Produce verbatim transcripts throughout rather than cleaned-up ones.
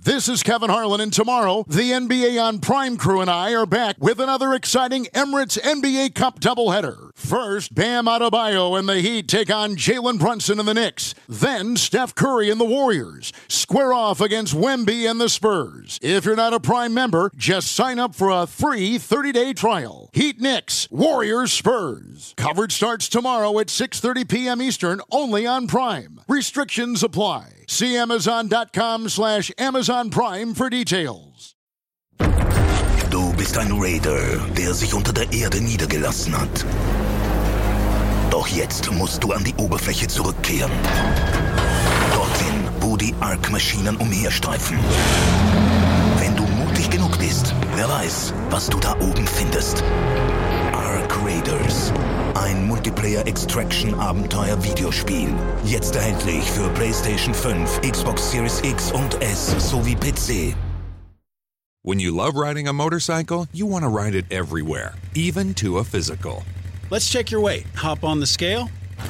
This is Kevin Harlan, and tomorrow, the N B A on Prime crew and I are back with another exciting Emirates N B A Cup doubleheader. First, Bam Adebayo and the Heat take on Jalen Brunson and the Knicks. Then, Steph Curry and the Warriors square off against Wemby and the Spurs. If you're not a Prime member, just sign up for a free thirty-day trial. Heat Knicks, Warriors Spurs. Coverage starts tomorrow at six thirty p.m. Eastern, only on Prime. Restrictions apply. See Amazon.com slash Amazon Prime for details. Du bist ein Raider, der sich unter der Erde niedergelassen hat. Doch jetzt musst du an die Oberfläche zurückkehren. Dorthin, wo die Ark-Maschinen umherstreifen. Wenn du mutig genug bist, wer weiß, was du da oben findest. Ark Raiders. Ein Multiplayer-Extraction-Abenteuer-Videospiel. Jetzt erhältlich für PlayStation fünf, Xbox Series X und S sowie P C. When you love riding a motorcycle, you want to ride it everywhere, even to a physical. Let's check your weight. Hop on the scale.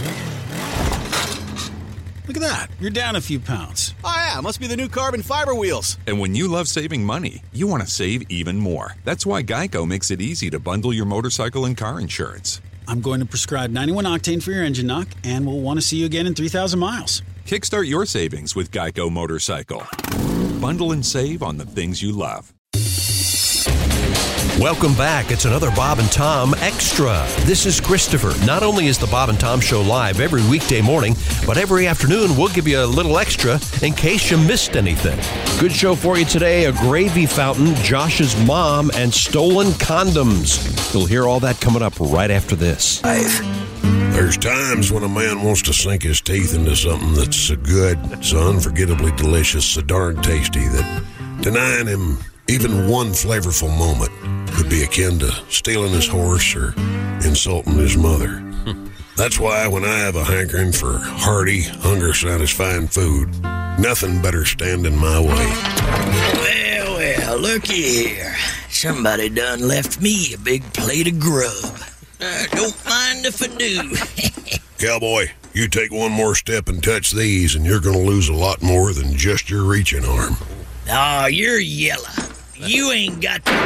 Look at that. You're down a few pounds. Oh, yeah. Must be the new carbon fiber wheels. And when you love saving money, you want to save even more. That's why Geico makes it easy to bundle your motorcycle and car insurance. I'm going to prescribe ninety-one octane for your engine knock, and we'll want to see you again in three thousand miles. Kickstart your savings with Geico Motorcycle. Bundle and save on the things you love. Welcome back. It's another Bob and Tom Extra. This is Christopher. Not only is the Bob and Tom Show live every weekday morning, but every afternoon we'll give you a little extra in case you missed anything. Good show for you today. A gravy fountain, Josh's mom, and stolen condoms. You'll hear all that coming up right after this. There's times when a man wants to sink his teeth into something that's so good, so unforgettably delicious, so darn tasty that denying him even one flavorful moment could be akin to stealing his horse or insulting his mother. That's why when I have a hankering for hearty, hunger-satisfying food, nothing better stand in my way. Well, well, looky here. Somebody done left me a big plate of grub. Uh, don't mind if I do. Cowboy, you take one more step and touch these, and you're going to lose a lot more than just your reaching arm. Aw, oh, you're yellow. You ain't got to...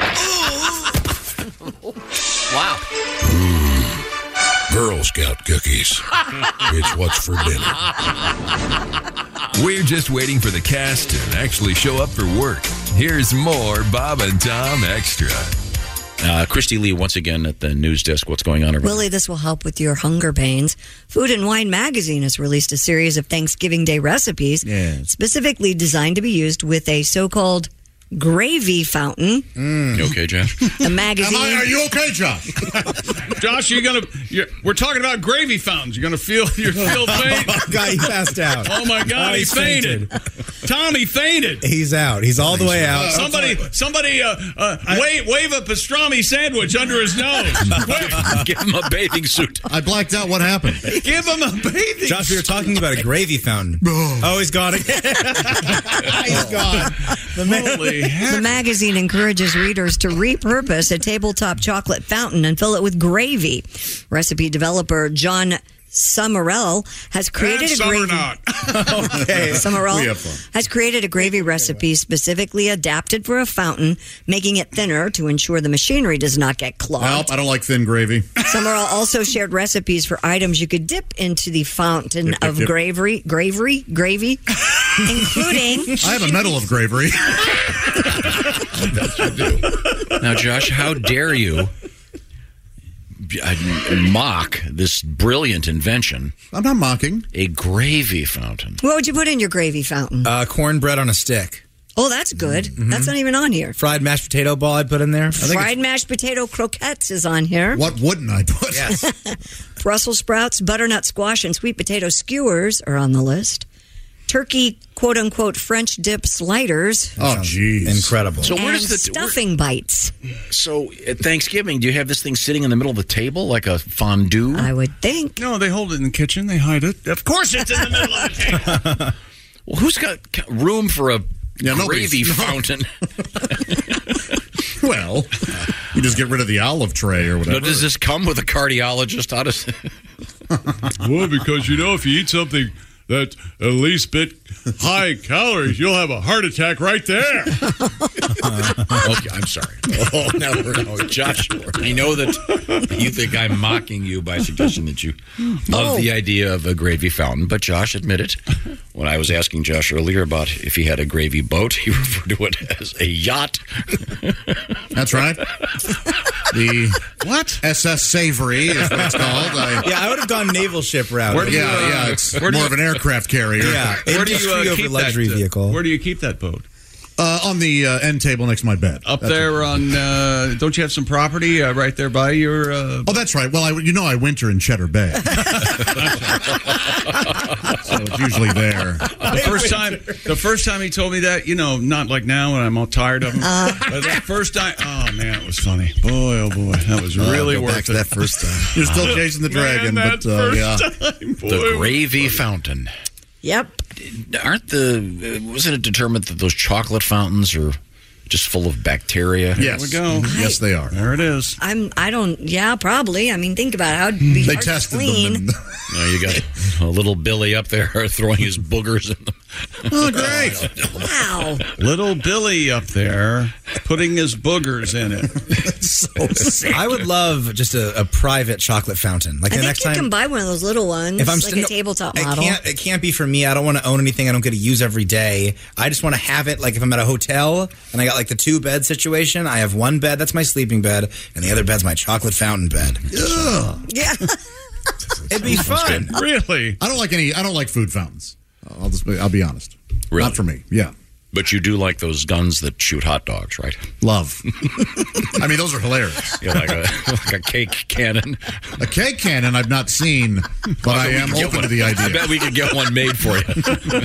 Wow. Mmm. Girl Scout cookies. It's what's for dinner. We're just waiting for the cast to actually show up for work. Here's more Bob and Tom Extra. Uh, Christy Lee, once again at the news desk. What's going on over Willie, this will help with your hunger pains. Food and Wine magazine has released a series of Thanksgiving Day recipes yes. specifically designed to be used with a so-called gravy fountain. Mm. You okay, Josh? The magazine. Am I, are you okay, Josh? Josh, you're gonna. You're, we're talking about gravy fountains. You're gonna feel. You're feel faint. Oh, God, he passed out. Oh my God, oh, he fainted. fainted. Tommy fainted. He's out. He's all the way out. Uh, somebody, somebody, uh, uh, I, wave, wave a pastrami sandwich under his nose. Give him a bathing suit. I blacked out. What happened? Give him a bathing. Josh, we were talking about a gravy fountain. Oh, he's gone again. He's gone. The, ma- the magazine encourages readers to repurpose a tabletop chocolate fountain and fill it with gravy. Recipe developer John Summerell has created and a gravy. Okay. Summerell We have fun. has created a gravy recipe specifically adapted for a fountain, making it thinner to ensure the machinery does not get clogged. Help! I don't like thin gravy. Summerall also shared recipes for items you could dip into the fountain Dip, dip, of dip. gravy, gravy, gravy, including. I have a medal of bravery. Now, Josh, how dare you mock this brilliant invention? I'm not mocking. A gravy fountain. What would you put in your gravy fountain? Uh, cornbread on a stick. Oh, that's good. Mm-hmm. That's not even on here. Fried mashed potato ball I put in there. I think Fried mashed potato croquettes is on here. What wouldn't I put? Yes. Brussels sprouts, butternut squash, and sweet potato skewers are on the list. Turkey, quote-unquote, French dip sliders. Oh, geez. Incredible. So where and does the stuffing where, bites. So at Thanksgiving, do you have this thing sitting in the middle of the table like a fondue? I would think. No, they hold it in the kitchen. They hide it. Of course it's in the middle of the table. Well, who's got room for a Yeah, gravy no. fountain? Well, you just get rid of the olive tray or whatever. No, does this come with a cardiologist? How does Well, because, you know, if you eat something that's at least bit high calories. You'll have a heart attack right there. Okay, I'm sorry. Oh, no, no, Josh, I know that you think I'm mocking you by suggesting that you love Oh. the idea of a gravy fountain, but Josh admitted when I was asking Josh earlier about if he had a gravy boat, he referred to it as a yacht. That's right. The what? S S Savory is what it's called. I, Yeah, I would have gone naval ship route. Where do you, yeah, uh, yeah, it's more of an aircraft carrier. Yeah, Where do you industry uh, over keep luxury that, uh, vehicle. Where do you keep that boat? Uh, on the uh, end table next to my bed. Up That's there it. on, uh, don't you have some property uh, right there by your... Uh... Oh, that's right. Well, I, you know I winter in Cheddar Bay. So it's usually there. The first time the first time he told me that, you know, not like now when I'm all tired of him. Uh. But the first time, oh, man, it was funny. Boy, oh, boy, that was really Uh, go worth back it. to that first time. You're still chasing the dragon, Man, but that uh, first yeah. time, boy, The gravy fountain. Yep. Aren't the, uh, wasn't it determined that those chocolate fountains are just full of bacteria? Yes. There we go. Yes, they are. There it is. I'm. I don't. Yeah, probably. I mean, think about it. How would be They hard to tested clean. them. And, Uh, you got a little Billy up there throwing his boogers in them. oh, great. Wow. Little Billy up there putting his boogers in it. So sick. I would love just a, a private chocolate fountain. Like I the think next you time, can buy one of those little ones, if I'm like still, a tabletop it model. can't. It can't be for me. I don't want to own anything I don't get to use every day. I just want to have it. Like if I'm at a hotel and I got like the two bed situation, I have one bed that's my sleeping bed, and the other bed's my chocolate fountain bed. Ugh. Yeah. It'd be fun. Really? I don't like any. I don't like food fountains. I'll just. Be, I'll be honest. Really? Not for me. Yeah. But you do like those guns that shoot hot dogs, right? Love. I mean, those are hilarious. Yeah, like a like a cake cannon. A cake cannon I've not seen, but I am open to the idea. I bet we could get one made for you.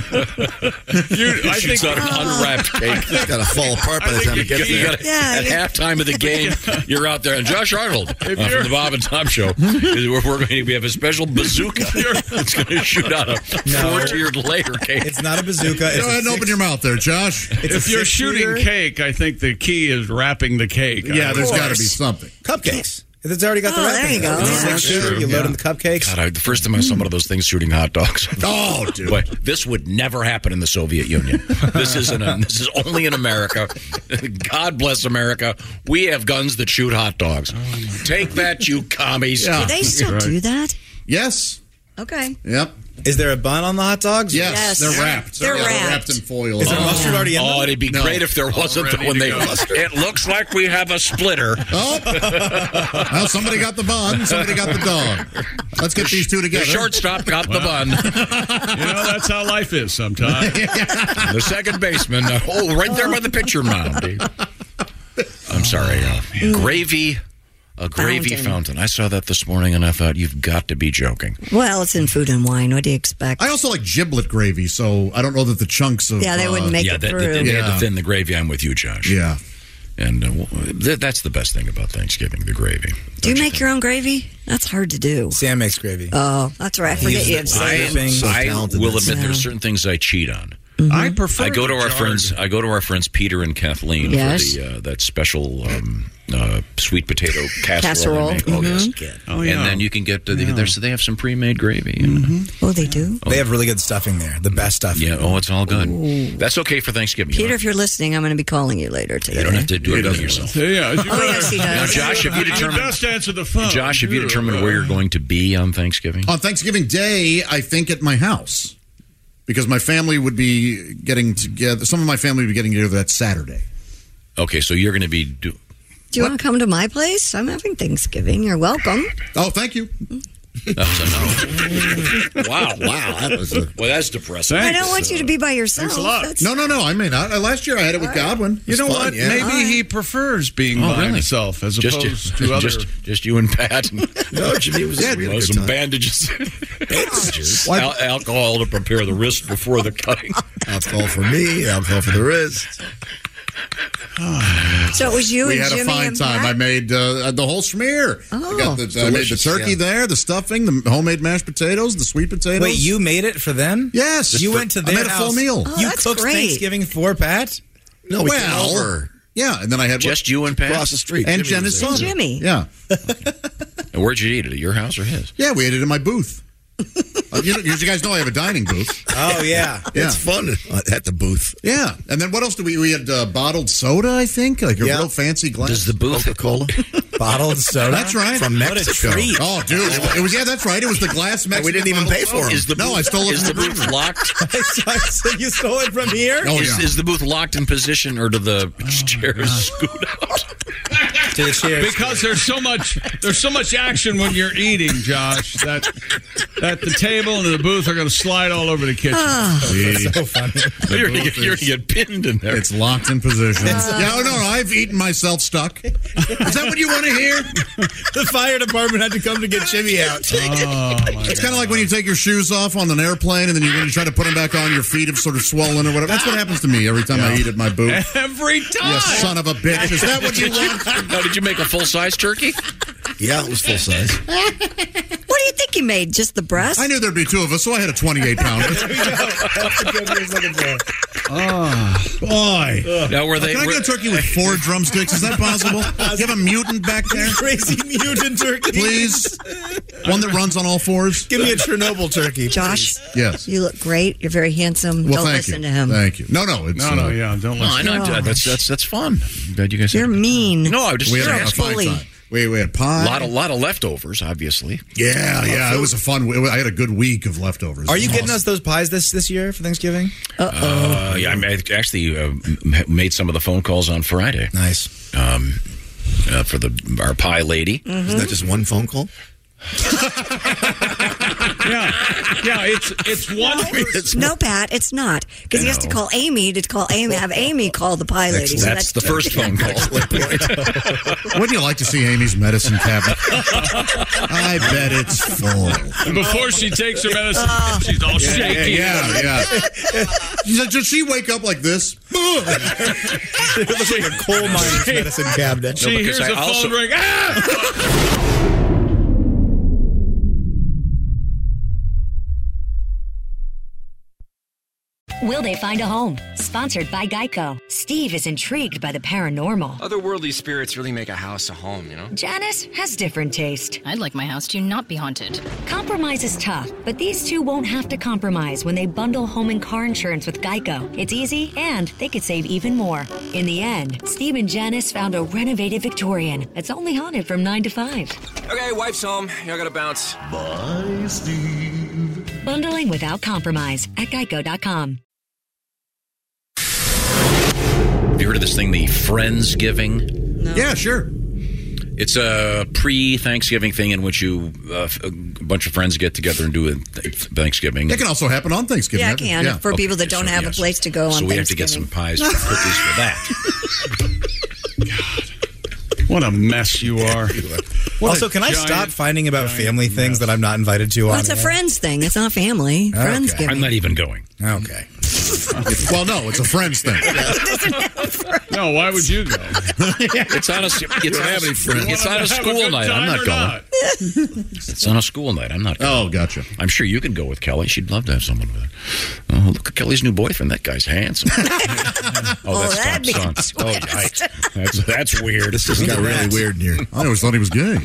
You, I Shoots think, out an unwrapped cake. It's got to fall apart by the time it gets You there. gotta- Yeah, at yeah. halftime of the game, you're out there, and Josh Arnold uh, from you're- the Bob and Tom Show. is- We're, we're going to we have a special bazooka. It's going to shoot out a four-tiered layer cake. It's not a bazooka. Go It's ahead a and open six- your mouth there, Josh. It's if a you're shooting six-shooter. cake, I think the key is wrapping the cake. Yeah, I there's would- got to be something. Cupcakes. It's already got the Oh, wrapping. there you go. It's a Yeah. six-shooter. You load in the cupcakes. God, I, the first time I saw one of those things shooting hot dogs. Oh, dude. Boy, this would never happen in the Soviet Union. This isn't. A, this is only in America. God bless America. We have guns that shoot hot dogs. Take that, you commies. Yeah. Do they still Right. do that? Yes. Okay. Yep. Is there a bun on the hot dogs? Yes. Yes. They're wrapped. They're Yeah, wrapped. in foil. Is there Oh. mustard already in them? Oh, it'd be No. great if there wasn't All ready when to they. go. It looks like we have a splitter. Oh. Well, somebody got the bun. Somebody got the dog. Let's get these two The together. shortstop got the bun. You know, that's how life is sometimes. The second baseman. Uh, oh, right there by the pitcher mound. I'm sorry. Uh, gravy. A gravy Fountain. fountain. I saw that this morning and I thought, you've got to be joking. Well, it's in Food and Wine. What do you expect? I also like giblet gravy, so I don't know that the chunks of. Yeah, they wouldn't make yeah, it that, through. they, they had Yeah. to thin the gravy. I'm with you, Josh. Yeah. And uh, w- th- that's the best thing about Thanksgiving, the gravy. Do you make your own gravy? That's hard to do. Sam makes gravy. Oh, that's right. I forget you have I, savings. I will admit Yeah. there are certain things I cheat on. I prefer. I go to the our jarred. friends. I go to our friends Peter and Kathleen Yes. for the uh, that special um, uh, sweet potato casserole. Casserole, They make. Oh mhm. yes. Oh, yeah. And then you can get uh, they, there's- they have some pre-made gravy. And, Oh, they do? They have really good stuffing there. The best stuffing. yeah. Oh, it's all good. That's okay for Thanksgiving. You Peter, don't- if you're listening, I'm going to be calling you later today. you don't have to do everything yourself. Yeah, yeah. You Oh, yes, he does. Now, Josh, have you You determined? best answer the phone. Josh, have you determined where you're going to be on Thanksgiving? On Thanksgiving Day, I think at my house. Because my family would be getting together. Some of my family would be getting together that Saturday. Okay, so you're going to be. Do- Do you want to come to my place? I'm having Thanksgiving. You're welcome. Oh, thank you. that was a no. Wow, wow. That was a, Well, that's depressing. I don't want you to be by yourself. Thanks a lot. That's- no, no, no. I may not. Uh, Last year I had it with Godwin. You know It's fun, what? yeah. Maybe All right. he prefers being Oh, by really? himself as Just, opposed to other. just, just you and Pat. No, Jimmy was Yeah, a really Oh, good some time. bandages. Bandages. Al- alcohol to prepare the wrist before the cutting. Alcohol for me, alcohol for the wrist. So it was you We and had Jimmy a fine and time. Pat? I made uh, the whole schmear. Oh. I, got the, I made the Delicious, turkey yeah. there, the stuffing, the homemade mashed potatoes, the sweet potatoes. Wait, you made it for them? Yes. You For- went to I their made a full house. meal. Oh, you that's cooked great. Thanksgiving for Pat? No, we Well, came over Yeah, and then I had Just you and Pat? across the street. and Jimmy Jenna's was there. son. And Jimmy. Yeah, And where'd you eat it? At your house or his? yeah. We ate it in my booth. Uh, you, know, you guys know I have a dining booth. Oh, yeah. Yeah. It's fun at the booth. Yeah. And then what else do we, we had uh, bottled soda, I think, like a Yeah. real fancy glass. Does the booth Coca-Cola? Bottled soda? That's right. From What a Mexico. treat. Oh, dude. It was, it was, yeah, that's right. It was the glass Mexican. We didn't even bottled pay for soda. them. Is the No, booth, I stole it is from the the booth brewery. locked? So you stole it from here? Oh, is, yeah. is the booth locked in position, or do the chairs scoot out? To the chairs. Because there's so much there's so much action when you're eating, Josh, that that the table and the booth are going to slide all over the kitchen. See? So funny. You're going to get, get pinned in there. It's locked in position. Yeah, oh, no, no, I've eaten myself stuck. Is that what you want to hear? The fire department had to come to get Jimmy out. Oh, It's kind of like when you take your shoes off on an airplane and then you, when you try to put them back on, your feet have sort of swollen or whatever. That's what happens to me every time I eat at my booth. Every time. You son of a bitch. Is that what you Did you, want? now, did you make a full-size turkey? Yeah, it was full size. What do you think you made? Just the breast? I knew there'd be two of us, so I had a twenty-eight pounder. Oh, boy. Now, were they? Can I were, get a turkey with four drumsticks? Is that possible? You have a mutant back there? Crazy mutant turkey. Please? One that runs on all fours? Give me a Chernobyl turkey. Josh, Yes. you look great. You're very handsome. Well, Don't thank listen you. to him. Thank you. No, no. It's, No, no, uh, yeah, don't No, I listen. know. Gosh. That's that's that's fun. Glad you guys. You're had- mean. No, I just We had You're a, a a fine bully. time. We, we had pie. a lot, a lot of leftovers, obviously. Yeah, yeah. It was a fun. I had a good week of leftovers. Are you It was getting us those pies this this year for Thanksgiving? Uh, yeah, I ma- actually uh, m- made some of the phone calls on Friday. Nice. Um, uh, for the our pie lady. Isn't that just one phone call? Yeah, yeah. It's it's one. No, Pat, it's not. Because he has to No. call Amy to call Amy, have Amy call the pie lady. That's, So that's the first phone call. Wouldn't you like to see Amy's medicine cabinet? I bet it's full. And before she takes her medicine, she's all Yeah, shaky. yeah, yeah. She's like, does she wake up like this? It looks like a coal miner's medicine cabinet. She because hears I the also- phone ring. Ah! Will they find a home? Sponsored by Geico. Steve is intrigued by the paranormal. Otherworldly spirits really make a house a home, you know? Janice has different taste. I'd like my house to not be haunted. Compromise is tough, but these two won't have to compromise when they bundle home and car insurance with Geico. It's easy, and they could save even more. In the end, Steve and Janice found a renovated Victorian that's only haunted from nine to five. Okay, wife's home. I gotta bounce. Bye, Steve. Bundling without compromise at geico dot com. Have you heard of this thing, the Friendsgiving? No. Yeah, sure. It's a pre-Thanksgiving thing in which you uh, a bunch of friends get together and do a th- Thanksgiving. It can also happen on Thanksgiving. Yeah, it can. Yeah. For people that don't so have yes. a place to go on So we have to Thanksgiving. get some pies and cookies for that. What a mess you are. What Also, a can I giant, stop finding about giant family things that I'm not invited to Well, on it's a air? friends thing. It's not family. Friends Okay. giving. I'm not even going. Okay. Well, no, it's a friends thing. No, why would you go? It's on a it's, have any friends. it's on a Have school good night. I'm time not or going. It's on a school night. I'm not going. Oh, gotcha. I'm sure you can go with Kelly. She'd love to have someone with her. Oh, look at Kelly's new boyfriend. That guy's handsome. oh, that's that'd be Tom's son. Oh, yikes. That's, that's weird. This just got really weird in here. I always thought he was gay.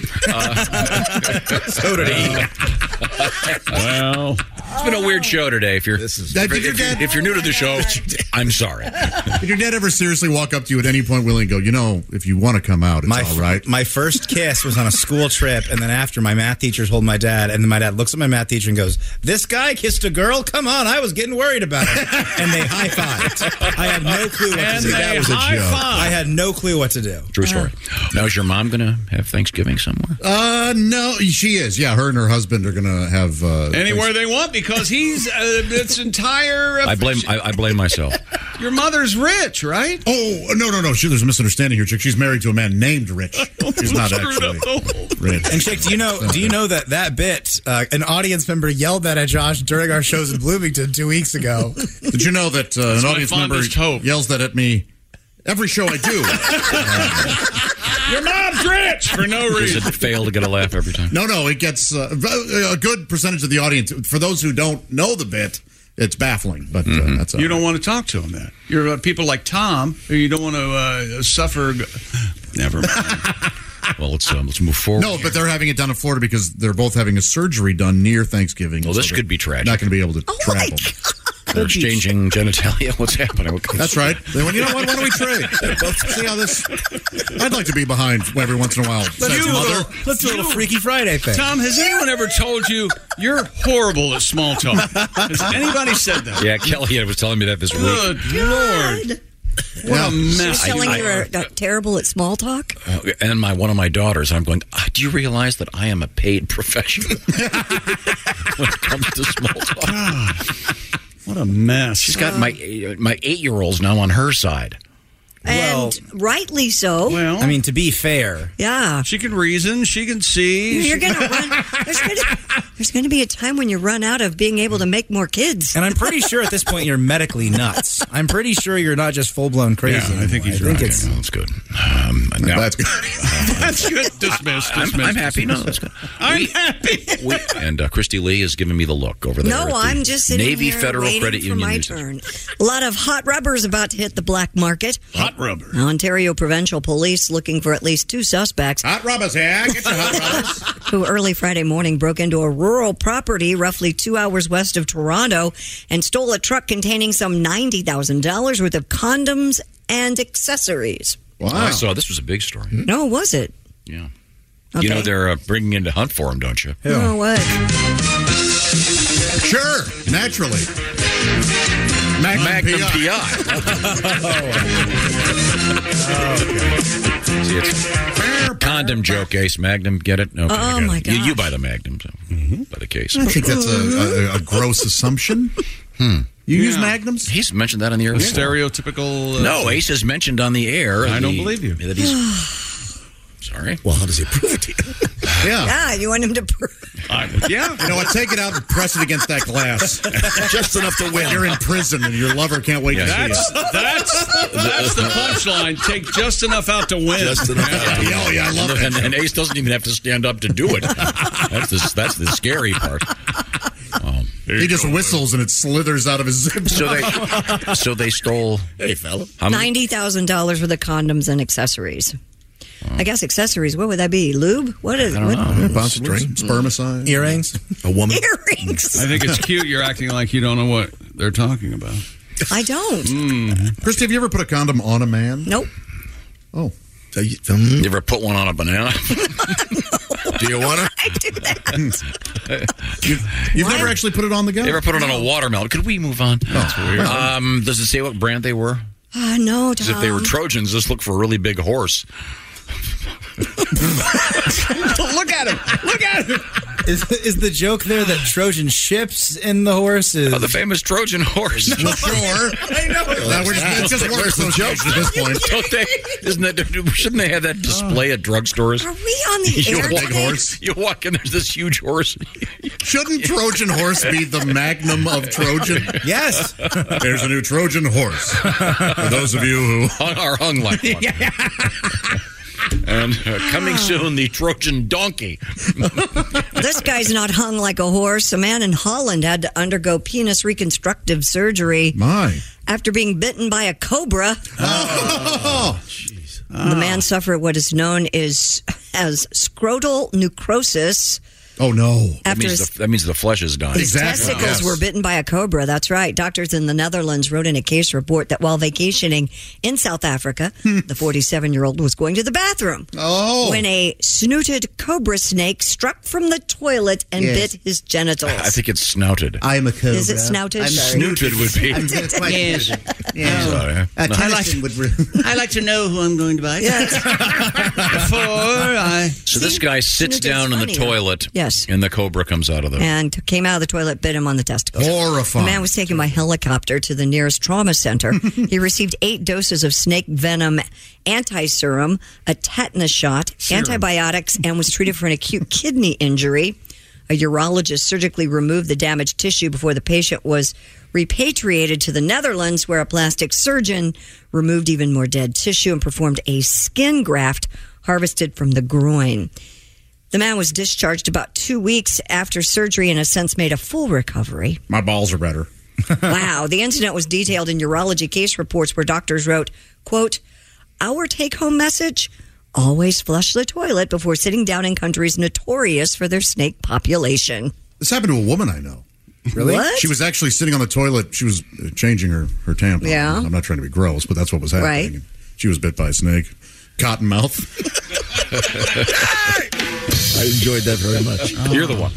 So did he. Well, It's been a weird show today. If you're This is Dad, did if, your you're dad- if you're new to the show, I'm sorry. Did your dad ever seriously walk up to you at any point, Willie, and go, you know, if you want to come out, it's My, all right? my first kiss was on a school trip, and then after, my math teacher told my dad, and then my dad looks at my math teacher and goes, "This guy kissed a girl? Come on, I was getting worried about it." And they high-fived. I had no clue what and to do. they That was a joke. high-five. I had no clue what to do. True story. Now, is your mom going to have Thanksgiving somewhere? Uh, no, she is. Yeah, her and her husband are going to have... Uh, anywhere they want because he's uh, its entire. Uh, I blame I, I blame myself. Your mother's rich, right? Oh, no, no, no. She, there's a misunderstanding here, Chick. She's married to a man named Rich. She's not actually rich. And Chick, do you know? Do you know that that bit uh, an audience member yelled that at Josh during our shows in Bloomington two weeks ago? Did you know that uh, an my audience member fondest hope. yells that at me every show I do? Your mom's rich for no Does reason. it fail to get a laugh every time? No, no, it gets uh, a good percentage of the audience. For those who don't know the bit, it's baffling, but uh, that's all You right. don't want to talk to him then. You're uh, people like Tom, who you don't want to uh, suffer. G- Never mind. Well, let's um, let's move forward. No, but they're having it done in Florida because they're both having a surgery done near Thanksgiving. Well, this so could be tragic. Not going to be able to Oh travel. They're exchanging genitalia. What's happening? That's right. They went, you know what? Why don't we trade? See how this? I'd like to be behind every once in a while. Let's Says do a mother. little- Let's do a little Freaky Friday thing. Tom, has anyone ever told you you're horrible at small talk? Has anybody said that? Yeah, Kelly was telling me that this week. Good Lord. What a She's mess. telling I- you you're uh, terrible at small talk? Uh, and my one of my daughters, I'm going, ah, do you realize that I am a paid professional when it comes to small talk? What a mess. She's got my my eight-year-olds now on her side. And rightly so. Well, I mean, to be fair, yeah. She can reason. She can see. You're she- gonna run. There's gonna, there's gonna be a time when you run out of being able to make more kids. and I'm pretty sure at this point you're medically nuts. I'm pretty sure you're not just full blown crazy. Yeah, I think he's I think right. it's That's good. Um, now, That's good. That's good. Dismissed. I'm, dismissed. I'm happy. No, that's good. I'm We- happy. we- and uh, Christy Lee is giving me the look over there. No, at the I'm just sitting Navy here Federal waiting Credit for Union. my News. turn. A lot of hot rubbers about to hit the black market. Hot rubber. Ontario Provincial Police looking for at least two suspects Hot rubbers here. Get your hot rubbers. who early Friday morning broke into a rural property roughly two hours west of Toronto and stole a truck containing some ninety thousand dollars worth of condoms and accessories. Wow. Oh, I saw this was a big story. No, was it? Yeah. Okay. You know they're uh, bringing in to hunt for him, don't you? No, what? Sure, naturally. Magnum, Magnum P P I. I. See, it's condom joke, Ace. Magnum, get it? Okay, Oh, I got it. my You, you gosh. buy the Magnum, so, by the case. I think that's a, a, a gross assumption. Hmm. You use Yeah. Magnums? He's mentioned that on the air. The before. stereotypical. Uh, No, Ace has mentioned on the air. I don't the- believe you. That he's, sorry. Well, how does he prove it to you? Yeah. Yeah, you want him to prove. I, yeah. You know what? Take it out and press it against that glass. Just enough to win. You're in prison and your lover can't wait to That's see you. that's that's the punchline. Take just enough out to win. Just enough out to- Oh, yeah, I love and, it. and Ace doesn't even have to stand up to do it. That's the, that's the scary part. Um, He just whistles and it slithers out of his zip. so they so they stole. Hey, fella. How many- ninety thousand dollars worth of condoms and accessories. I guess accessories, what would that be? Lube? What is I don't what? know. Possibly. Spermicide. earrings. A woman. Earrings. I think it's cute. You're acting like you don't know what they're talking about. I don't. Mm. Christy, have you ever put a condom on a man? Nope. Oh. You ever put one on a banana? Do you want to? I do that. You, you've Why? never actually put it on the guy? You ever put it on a watermelon? Could we move on? That's weird. Um, does it say what brand they were? Uh, no, Because if they were Tom. Trojans, just look for a really big horse. Look at him. Look at him. Is is the joke there that Trojan ships in the horses? Oh, the famous Trojan horse. Well, sure. I know. That, we're just, it just works the joke at this point. Don't they? Isn't that? Shouldn't they have that display at drugstores? Are we on the You air walk, today? you walk in, there's this huge horse. Shouldn't Trojan horse be the magnum of Trojan? Yes. There's a new Trojan horse. For those of you who... Hung- Are hung like one. And uh, coming soon, the Trojan donkey. This guy's not hung like a horse. A man in Holland had to undergo penis reconstructive surgery My. after being bitten by a cobra. Oh. The man suffered what is known as, as scrotal necrosis. Oh, no. That After means, his, the, that means the flesh is done. his Exactly, testicles yes. were bitten by a cobra. That's right. Doctors in the Netherlands wrote in a case report that while vacationing in South Africa, the forty-seven-year-old was going to the bathroom Oh. when a snooted cobra snake struck from the toilet and Yes. bit his genitals. I think it's snouted. I'm a cobra. Is it snouted? I'm Snooted would be. I'm quite Yes. Yeah. Sorry. Uh, I like- Tennyson would re- I like to know who I'm going to bite. Yes. Before I. So this guy sits Snoot is down in the funny, though. toilet. Yes. And the cobra comes out of the. And came out of the toilet, bit him on the testicles. Horrifying. The man was taken by helicopter to the nearest trauma center. He received eight doses of snake venom anti-serum, a tetanus shot, antibiotics, and was treated for an acute kidney injury. A urologist surgically removed the damaged tissue before the patient was repatriated to the Netherlands, where a plastic surgeon removed even more dead tissue and performed a skin graft harvested from the groin. The man was discharged about two weeks after surgery and has since made a full recovery. My balls are better. Wow. The incident was detailed in urology case reports where doctors wrote, quote, "Our take-home message, Always flush the toilet before sitting down in countries notorious for their snake population. This happened to a woman I know. Really? What? She was actually sitting on the toilet. She was uh, changing her, her tampon. Yeah. I'm not trying to be gross, but that's what was happening. Right. She was bit by a snake. Cottonmouth. I enjoyed that very much. Oh. You're the one.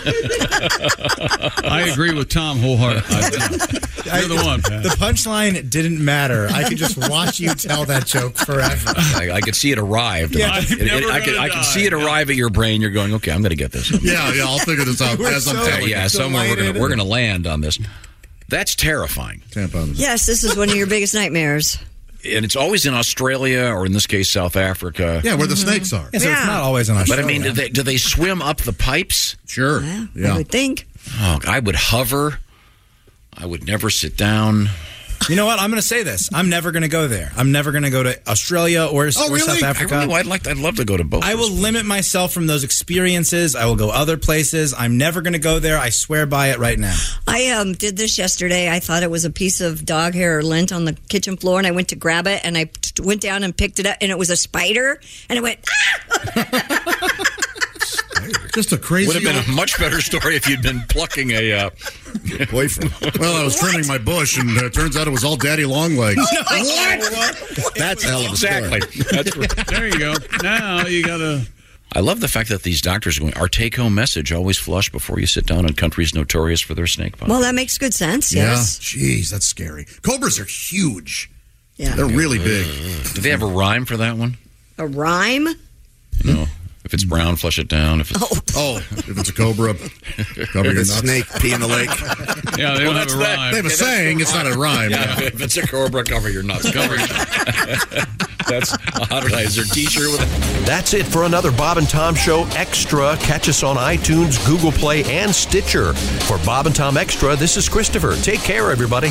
I agree with Tom wholeheartedly. You're the one, Pat. The punchline didn't matter. I could just watch you tell that joke forever. I, I could see it arrived. Yeah. It- it- I, could, I can see it arrive at your brain. You're going, okay, I'm going to get this. Yeah, yeah, I'll figure this out as I'm Yeah, telling yeah, you. somewhere we're going we're going to land on this. That's terrifying. Tampons. Yes, this is one of your biggest nightmares. And it's always in Australia, or in this case, South Africa. Yeah, where the snakes are. Yeah, so it's not always in Australia. But I mean, do they, do they swim up the pipes? Sure. Yeah, I would think. Oh, I would hover. I would never sit down. You know what? I'm going to say this. I'm never going to go there. I'm never going to go to Australia or, Oh, or really? South Africa. I really, I'd like. I'd love to go to both. I will limit myself from those experiences. I will go other places. I'm never going to go there. I swear by it right now. I um, did this yesterday. I thought it was a piece of dog hair or lint on the kitchen floor, and I went to grab it, and I t- went down and picked it up, and it was a spider, and I went, ah! Just a crazy. Would have been a much better story if you'd been plucking a uh... boyfriend. Well, I was trimming my bush, and uh, turns out it was all daddy long legs. What? That's a hell of a exactly. That's right. There you go. Now you got to. I love the fact that these doctors are going, our take-home message, always flush before you sit down in countries notorious for their snake population. Well, that makes good sense, yes. Yeah. Jeez, that's scary. Cobras are huge. Yeah. They're really big. Do they have a rhyme for that one? A rhyme? You know, if it's brown, flush it down. If it's Oh, Oh, if it's a cobra, cover your The nuts. snake pee in the lake. Yeah, they don't have a rhyme. They have a saying. It's not a rhyme. Yeah, if it's a cobra, cover your nuts. Cover your nuts. That's how did I? Is there a T-shirt with it? That's it for another Bob and Tom Show Extra. Catch us on iTunes, Google Play, and Stitcher. For Bob and Tom Extra, this is Christopher. Take care, everybody.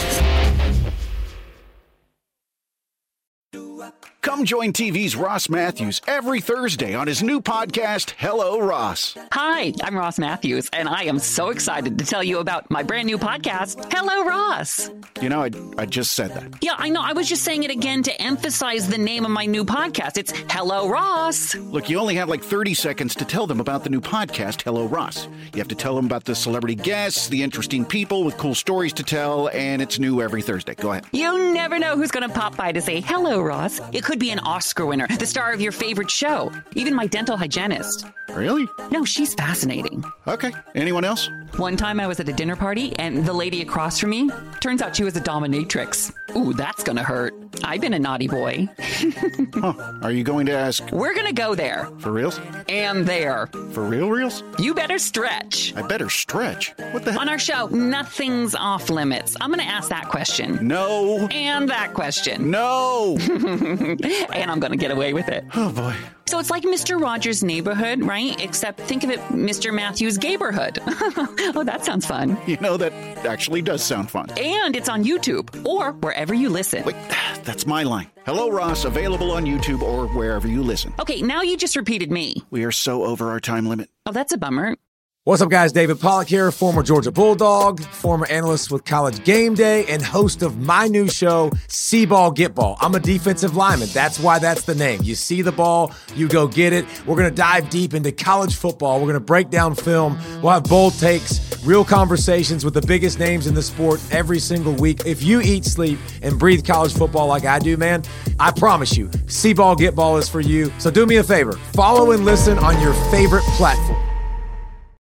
Come join T V's Ross Matthews every Thursday on his new podcast, Hello, Ross. Hi, I'm Ross Matthews, and I am so excited to tell you about my brand new podcast, Hello, Ross. You know, I, I just said that. Yeah, I know. I was just saying it again to emphasize the name of my new podcast. It's Hello, Ross. Look, you only have like thirty seconds to tell them about the new podcast, Hello, Ross. You have to tell them about the celebrity guests, the interesting people with cool stories to tell, and it's new every Thursday. Go ahead. You never know who's going to pop by to say, hello, Ross. It could be an Oscar winner, the star of your favorite show, even my dental hygienist. Really? No, she's fascinating. Okay. Anyone else? One time I was at a dinner party, and the lady across from me, turns out she was a dominatrix. Ooh, that's gonna hurt. I've been a naughty boy. Huh. Are you going to ask? We're gonna go there. For reals? And there. For real reals? You better stretch. I better stretch. What the hell? On our show, nothing's off limits. I'm gonna ask that question. No. And that question. No. And I'm gonna get away with it. Oh, boy. So it's like Mister Rogers' Neighborhood, right? Except think of it Mister Matthews' Gayborhood. Oh, that sounds fun. You know, that actually does sound fun. And it's on YouTube or wherever you listen. Wait, that's my line. Hello, Ross, available on YouTube or wherever you listen. Okay, now you just repeated me. We are so over our time limit. Oh, that's a bummer. What's up, guys? David Pollack here, former Georgia Bulldog, former analyst with College Game Day, and host of my new show, See Ball, Get Ball. I'm a defensive lineman. That's why that's the name. You see the ball, you go get it. We're going to dive deep into college football. We're going to break down film. We'll have bold takes, real conversations with the biggest names in the sport every single week. If you eat, sleep, and breathe college football like I do, man, I promise you, See Ball, Get Ball is for you. So do me a favor. Follow and listen on your favorite platform.